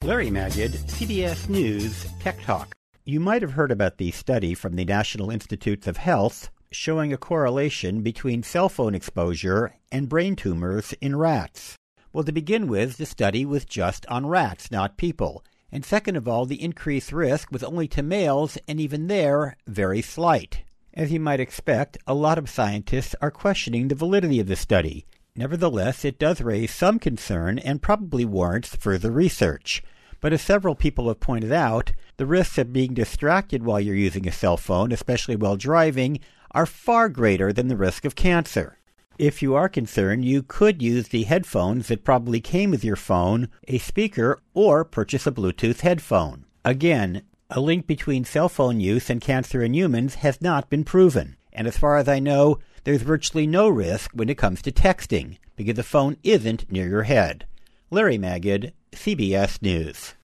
Larry Magid, CBS News Tech Talk. You might have heard about the study from the National Institutes of Health showing a correlation between cell phone exposure and brain tumors in rats. Well, to begin with, the study was just on rats, not people. And second of all, the increased risk was only to males, and even there, very slight. As you might expect, a lot of scientists are questioning the validity of the study. Nevertheless, it does raise some concern and probably warrants further research. But as several people have pointed out, the risks of being distracted while you're using a cell phone, especially while driving, are far greater than the risk of cancer. If you are concerned, you could use the headphones that probably came with your phone, a speaker, or purchase a Bluetooth headphone. Again, a link between cell phone use and cancer in humans has not been proven. And as far as I know, there's virtually no risk when it comes to texting, because the phone isn't near your head. Larry Magid, CBS News.